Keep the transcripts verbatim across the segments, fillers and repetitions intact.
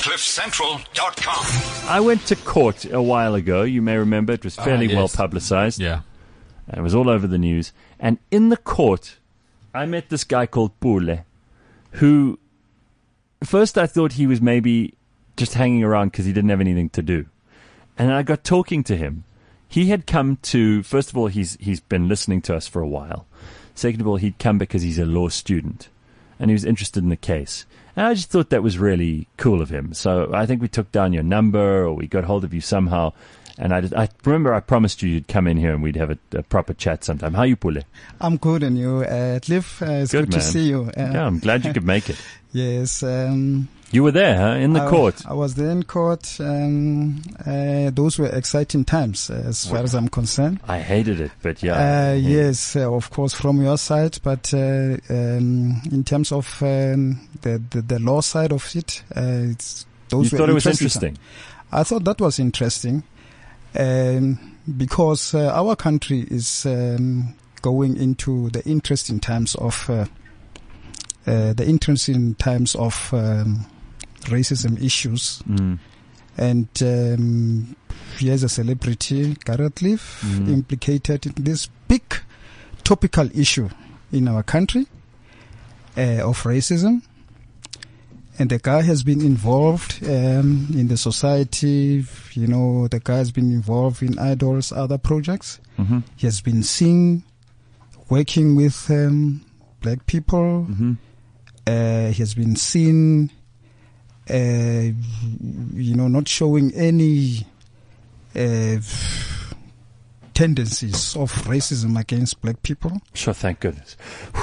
cliff central dot com. I went to court a while ago. You may remember it was fairly uh, yes. well publicized. Yeah. It was all over the news. And in the court, I met this guy called Pule, who, first I thought he was maybe just hanging around because he didn't have anything to do. And I got talking to him. He had come to, first of all, he's he's been listening to us for a while. Second of all, he'd come because he's a law student. And he was interested in the case. And I just thought that was really cool of him. So I think we took down your number, or we got hold of you somehow. And I, did, I remember I promised you you'd come in here and we'd have a, a proper chat sometime. How are you, Pule? I'm good, and you, uh, Cliff? Uh, it's good, good to man. see you. Uh, yeah, I'm glad you could make it. Yes. Um, you were there, huh? In the I, court. I was there in court. Um, uh, those were exciting times, uh, as far as I'm concerned. I hated it, but yeah. Uh, yeah. Yes, uh, of course, from your side. But uh, um, in terms of um, the, the the law side of it, uh, it's, those you were thought it was interesting. interesting? I thought that was interesting. Um, because uh, our country is um, going into the interesting times of uh, uh, the interesting times of um, racism issues, mm. and um, here's a celebrity, Gareth Cliff, mm. implicated in this big topical issue in our country uh, of racism. And the guy has been involved um, in the society. You know, the guy has been involved in Idols, other projects. Mm-hmm. He has been seen working with um, black people. Mm-hmm. Uh, he has been seen, uh, you know, not showing any uh, tendencies of racism against black people. Sure, thank goodness.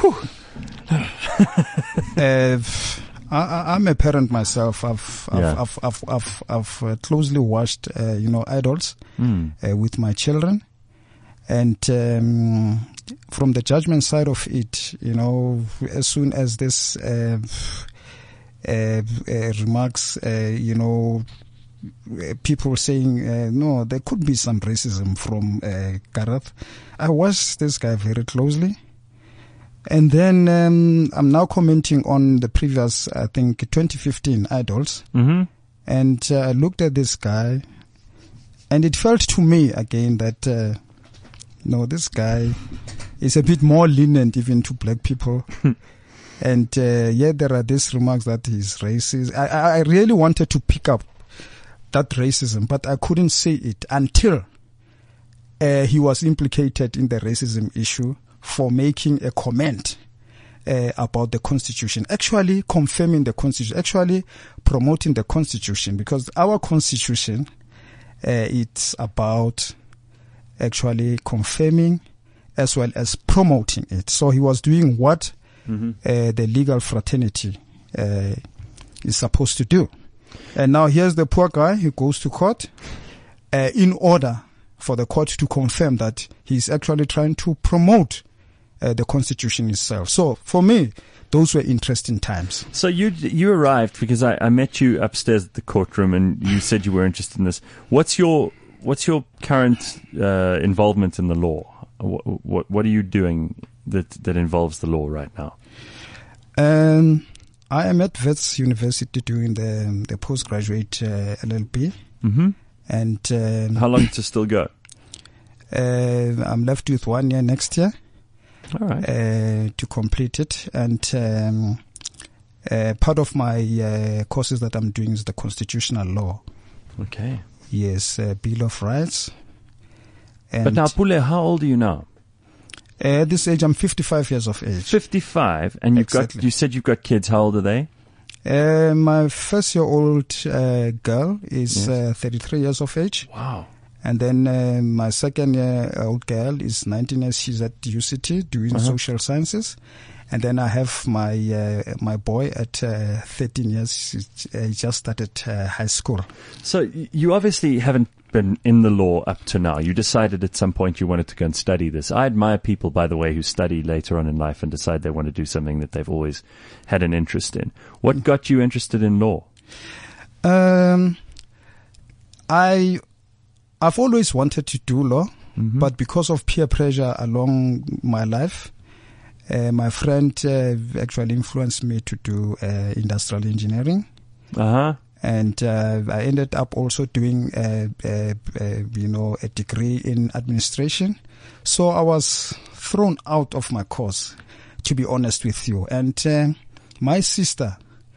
uh, I, I'm a parent myself. I've I've Yeah. I've, I've, I've, I've uh, closely watched, uh, you know, Idols Mm. uh, with my children, and um, from the judgment side of it, you know, as soon as this uh, uh, uh, remarks, uh, you know, uh, people saying uh, no, there could be some racism from uh, Gareth. I watched this guy very closely. And then um, I'm now commenting on the previous, I think, twenty fifteen Idols. Mm-hmm. And uh, I looked at this guy, and it felt to me again that, uh, no, this guy is a bit more lenient even to black people. And uh, yet there are these remarks that he's racist. I, I really wanted to pick up that racism, but I couldn't say it until uh, he was implicated in the racism issue for making a comment uh, about the Constitution, actually confirming the Constitution, actually promoting the Constitution, because our Constitution, uh, it's about actually confirming as well as promoting it. So he was doing what mm-hmm. uh, the legal fraternity uh, is supposed to do. And now here's the poor guy who goes to court uh, in order for the court to confirm that he's actually trying to promote Uh, the Constitution itself. So for me, those were interesting times. So you you arrived because I, I met you upstairs at the courtroom, and you said you were interested in this. What's your what's your current uh, involvement in the law? What, what what are you doing that that involves the law right now? Um, I am at Wits University doing the the postgraduate uh, L L B. Mm-hmm. And um, how long to still go? Uh, I'm left with one year next year. All right. Uh, to complete it. And um, uh, part of my uh, courses that I'm doing is the constitutional law. Okay. Yes, uh, Bill of Rights. And but now, Pule, how old are you now? Uh, at this age, I'm fifty-five years of age. fifty-five, and you've exactly. got. You said you've got kids. How old are they? Uh, my first-year-old uh, girl is yes. uh, thirty-three years of age. Wow. And then uh, my second-year-old girl is nineteen years. She's at U C T doing uh-huh. social sciences. And then I have my uh, my boy at uh, thirteen years. He just started uh, high school. So you obviously haven't been in the law up to now. You decided at some point you wanted to go and study this. I admire people, by the way, who study later on in life and decide they want to do something that they've always had an interest in. What got you interested in law? Um, I... I've always wanted to do law, mm-hmm. but because of peer pressure along my life, uh, my friend uh, actually influenced me to do uh, industrial engineering. Uh-huh. And uh, I ended up also doing, uh, uh, uh, you know, a degree in administration. So I was thrown out of my course, to be honest with you. And uh, my sister,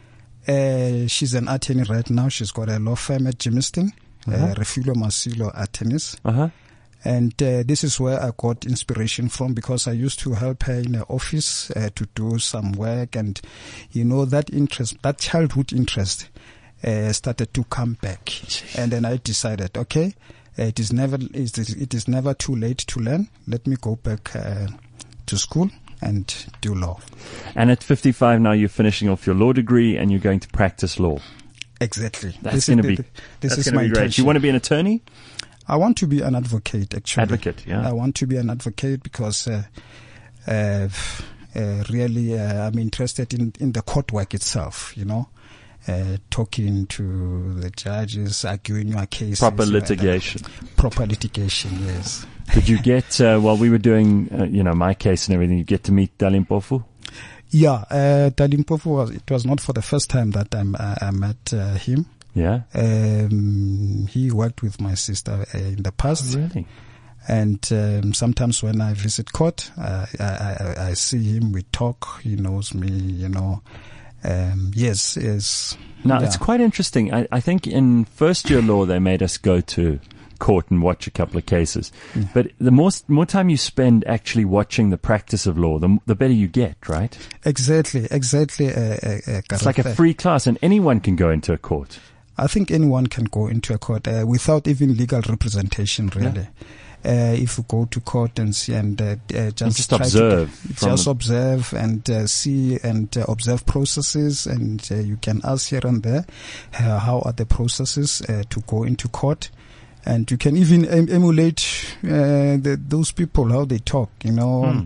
uh, she's an attorney right now. She's got a law firm at Germiston, uh-huh. uh, Refugio Masilo Attorneys. Uh-huh. And uh, this is where I got inspiration from, because I used to help her in her office uh, to do some work. And, you know, that interest, that childhood interest uh, started to come back. Jeez. And then I decided, okay, uh, it is never it is, it is never too late to learn. Let me go back uh, to school and do law. And at fifty-five now, you're finishing off your law degree and you're going to practice law. Exactly. That's going to be, this that's is going my to be great. intention. You want to be an attorney? I want to be an advocate, actually. Advocate, yeah. I want to be an advocate because uh, uh, uh, really uh, I'm interested in, in the court work itself, you know, uh, talking to the judges, arguing your cases. Proper litigation. Uh, proper litigation, yes. Did you get, uh, while we were doing, uh, you know, my case and everything, you get to meet Dali Mpofu? Yeah, uh, Dali Mpofu, was, it was not for the first time that I'm, I, I met uh, him. Yeah. Um, he worked with my sister uh, in the past. Oh, really? And um, sometimes when I visit court, uh, I, I, I see him, we talk, he knows me, you know. Um, yes, yes. Now, yeah. it's quite interesting. I, I think in first year law, they made us go to court and watch a couple of cases. Yeah. But the more, more time you spend actually watching the practice of law, the, the better you get, right? Exactly, exactly. Uh, uh, uh, it's like a free class and anyone can go into a court. I think anyone can go into a court uh, without even legal representation, really. Yeah. Uh, if you go to court and see and uh, uh, just, and just observe, to, just observe and uh, see and uh, observe processes, and uh, you can ask here and there, uh, how are the processes uh, to go into court, and you can even em- emulate uh, the, those people how they talk. You know, hmm.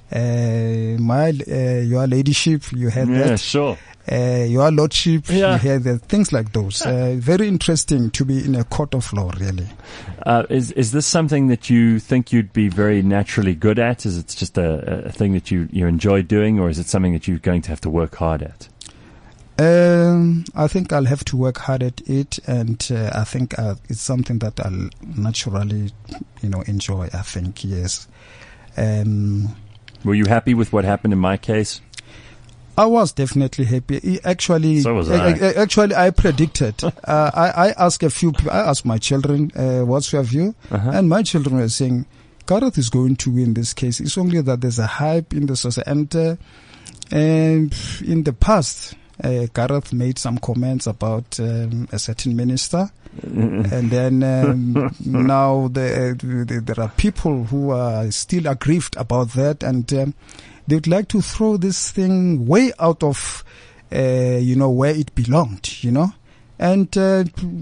uh, my uh, your ladyship, you had yeah, that. Yeah, sure. Uh, your lordship, yeah. you hear the things like those. Uh, very interesting to be in a court of law, really. Uh, is is this something that you think you'd be very naturally good at? Is it just a, a thing that you, you enjoy doing, or is it something that you're going to have to work hard at? Um, I think I'll have to work hard at it, and uh, I think uh, it's something that I'll naturally, you know, enjoy. I think, yes. Um, Were you happy with what happened in my case? I was definitely happy. Actually, so was I. I, actually, I predicted. uh, I, I asked a few people, I asked my children, uh, what's your view? Uh-huh. And my children were saying, Gareth is going to win this case. It's only that there's a hype in the society. And, uh, and in the past, uh, Gareth made some comments about um, a certain minister. And then um, now the, uh, the, there are people who are still aggrieved about that. And um, they would like to throw this thing way out of, uh, you know, where it belonged, you know. And uh,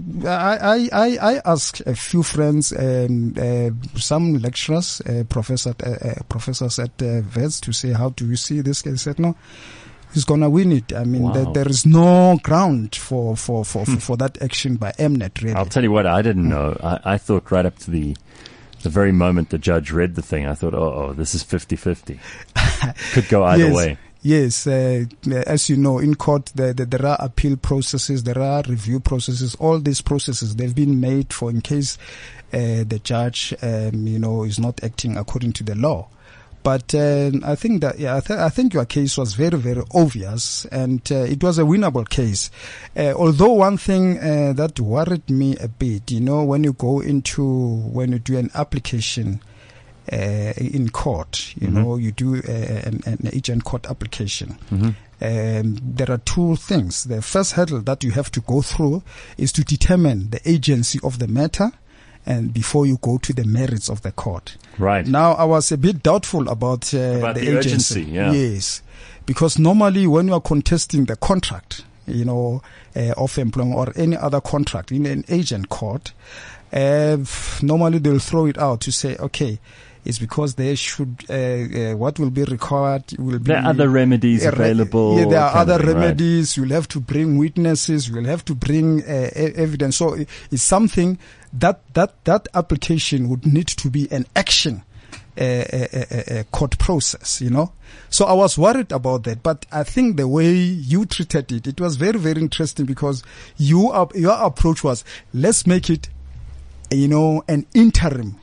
I, I, I asked a few friends, and uh, some lecturers, uh, professor, uh, uh, professors at uh, Wits, to say, how do you see this case? I said, no, he's going to win it. I mean, wow. there, there is no ground for, for, for, for, for that action by Mnet, really. I'll tell you what, I didn't know. I, I thought right up to the... The very moment the judge read the thing, I thought, oh, oh this is fifty-fifty. Could go either yes, way. Yes. Uh, as you know, in court, there, there, there are appeal processes, there are review processes. All these processes, they've been made for in case uh, the judge, um, you know, is not acting according to the law. But uh, I think that, yeah, I, th- I think your case was very, very obvious, and uh, it was a winnable case. Uh, although one thing uh, that worried me a bit, you know, when you go into, when you do an application uh, in court, you mm-hmm. know, you do uh, an, an agent court application. Mm-hmm. Um, there are two things. The first hurdle that you have to go through is to determine the agency of the matter, and before you go to the merits of the court. Right. Now, I was a bit doubtful about, uh, about the, the agency. urgency. Yeah. Yes. Because normally when you are contesting the contract, you know, uh, of employment or any other contract in an agent court, uh, normally they'll throw it out to say, okay, it's because they should, uh, uh, what will be required will be... There are other remedies uh, available. Yeah, there are other thing, remedies. Right. You'll have to bring witnesses. You'll have to bring uh, evidence. So it's something that, that, that application would need to be an action a, a, a court process, you know. So I was worried about that, but I think the way you treated it, it was very, very interesting because you, your approach was, let's make it, you know, an interim,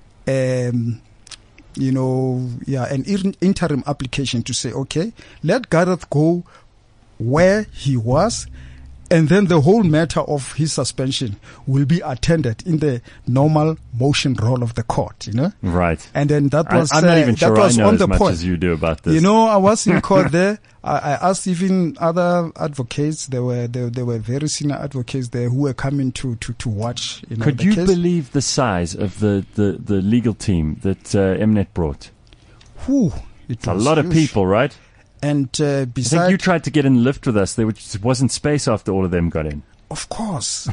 um, you know, yeah, an in- interim application to say, okay, let Gareth go where he was, and then the whole matter of his suspension will be attended in the normal motion role of the court, you know? Right. And then that was, I, I'm not uh, even sure that was I know on as the much point. as you do about this. You know, I was in court there. I, I asked even other advocates. There were, there, there were very senior advocates there who were coming to, to, to watch, you know, Could the you case. believe the size of the, the, the legal team that uh, Mnet brought? Whew, it It's a was lot of huge. people, right? And, uh, I think besides, you tried to get in the lift with us. There just wasn't space after all of them got in. of course.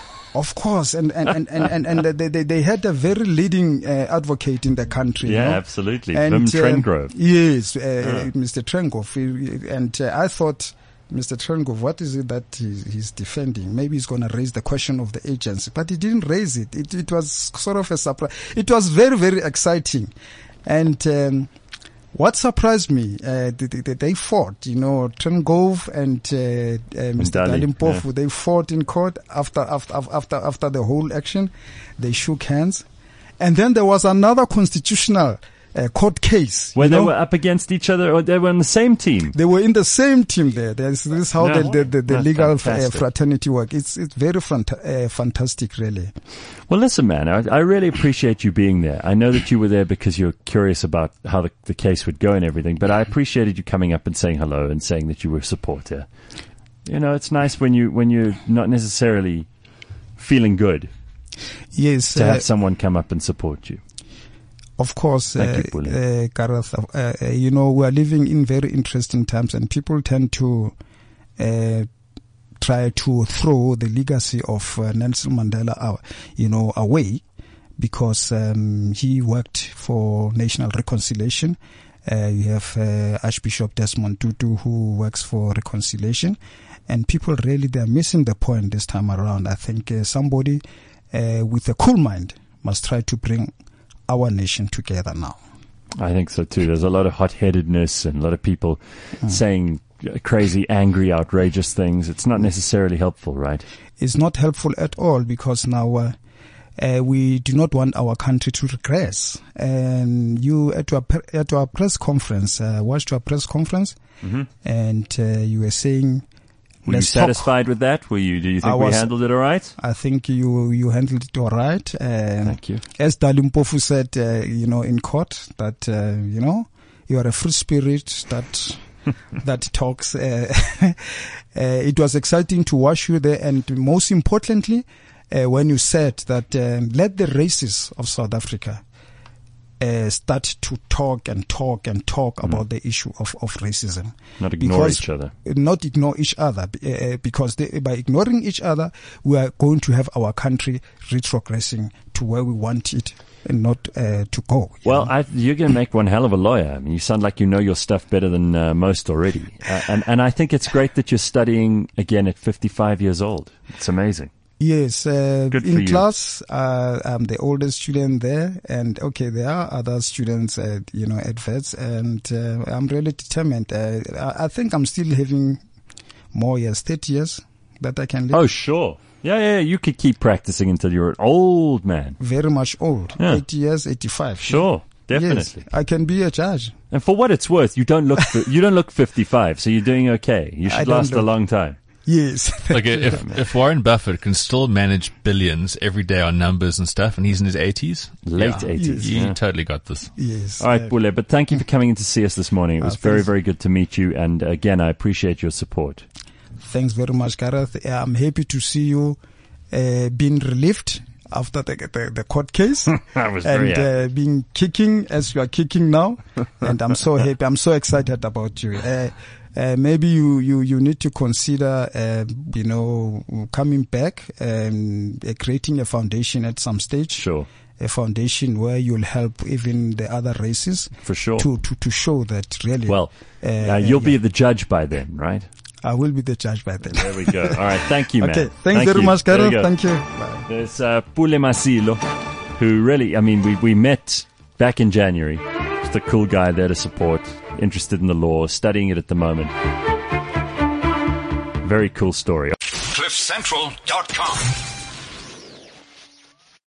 Of course, and and and and, and, and they, they they had a very leading uh, advocate in the country. Yeah, you know? absolutely. And, Vim uh, Trengrove. Yes, uh, Yeah. Mister Trengrove. And uh, I thought, Mister Trengrove, what is it that he, he's defending? Maybe he's going to raise the question of the agency, but he didn't raise it. It, it was sort of a surprise. It was very, very exciting, and. Um, What surprised me, uh, they, they, they fought, you know, Trengrove and uh, uh, Mister Dali, Dalimpofu, yeah. they fought in court after, after, after, after the whole action. They shook hands. And then there was another constitutional uh, court case. Where you they know? were up against each other, or they were on the same team. They were in the same team there. There's, this is how Yeah. the, the, the, the That's legal uh, fantastic. fraternity work. It's, it's very front, uh, fantastic, really. Well, listen, man, I, I really appreciate you being there. I know that you were there because you were curious about how the, the case would go and everything, but I appreciated you coming up and saying hello and saying that you were a supporter. You know, it's nice when you when you're not necessarily feeling good Yes. to uh, have someone come up and support you. Of course, Thank uh, you, Pule. uh, Gareth, uh, uh, you know, we are living in very interesting times, and people tend to uh, try to throw the legacy of uh, Nelson Mandela, uh, you know, away because um, he worked for national reconciliation. Uh, you have uh, Archbishop Desmond Tutu who works for reconciliation, and people really, they're missing the point this time around. I think uh, somebody uh, with a cool mind must try to bring our nation together now. I think so too. There's a lot of hot-headedness and a lot of people mm. saying crazy, angry, outrageous things. It's not necessarily helpful, right? It's not helpful at all because now uh, uh, we do not want our country to regress. And you at your at our press conference, uh, watched your press conference, mm-hmm. and uh, you were saying. Were you satisfied talk. with that? Were you? Do you think I we was, handled it all right? I think you you handled it all right. Uh, Thank you. As Dalimpofu said, uh, you know, in court, that uh, you know, you are a free spirit that that talks. Uh, uh, it was exciting to watch you there, and most importantly, uh, when you said that um, let the races of South Africa Uh, start to talk and talk and talk mm. about the issue of, of racism. Not ignore because, each other. Not ignore each other, uh, because they, by ignoring each other, we are going to have our country retrogressing to where we want it and not uh, to go. Well, know? I, you're going to make one hell of a lawyer. I mean, you sound like you know your stuff better than uh, most already. Uh, and, and I think it's great that you're studying again at fifty-five years old. It's amazing. Yes, uh, Good for in you. class, uh, I'm the oldest student there, and okay, there are other students, uh, you know, at vets, and uh, I'm really determined. Uh, I, I think I'm still having more years, thirty years that I can live. Oh, sure. Yeah, yeah, you could keep practicing until you're an old man. Very much old, Yeah. eighty years, eighty-five. Sure, definitely. Yes, I can be a judge. And for what it's worth, you don't look you don't look fifty-five, so you're doing okay. You I should don't last a look- long time. Yes. Like if if Warren Buffett can still manage billions every day on numbers and stuff, and he's in his eighties, Late yeah, eighties. you Yeah. totally got this. Yes. All right, uh, Pule, but thank you for coming in to see us this morning. It was Uh, very, thanks. very good to meet you. And again, I appreciate your support. Thanks very much, Gareth. Uh, I'm happy to see you uh, being relieved after the, the, the court case. I was very and happy. uh, being kicking as you are kicking now. And I'm so happy. I'm so excited about you. Uh, uh, maybe you, you, you need to consider, uh, you know, coming back and uh, creating a foundation at some stage. Sure. A foundation where you'll help even the other races For sure. to, to, to show that really. Well, uh, uh, you'll yeah, be the judge by then, right? I will be the judge by then. There we go. All right. Thank you, man. Okay. Thanks Thank very you. much, There Carol. you go. Thank you. Bye. There's uh, Pule Masilo, who really, I mean, we, we met back in January. Just a cool guy there to support, interested in the law, studying it at the moment. Very cool story. cliff central dot com